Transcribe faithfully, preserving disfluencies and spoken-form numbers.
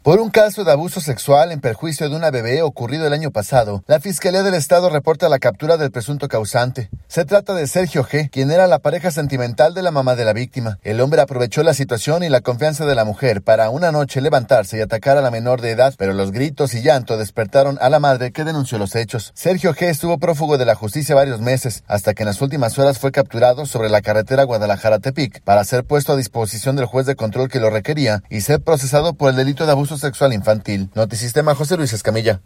Por un caso de abuso sexual en perjuicio de una bebé ocurrido el año pasado, la Fiscalía del Estado reporta la captura del presunto causante. Se trata de Sergio G., quien era la pareja sentimental de la mamá de la víctima. El hombre aprovechó la situación y la confianza de la mujer para una noche levantarse y atacar a la menor de edad, pero los gritos y llanto despertaron a la madre, que denunció los hechos. Sergio G. estuvo prófugo de la justicia varios meses, hasta que en las últimas horas fue capturado sobre la carretera Guadalajara-Tepic para ser puesto a disposición del juez de control que lo requería y ser procesado por el delito de abuso sexual infantil. Notisistema, José Luis Escamilla.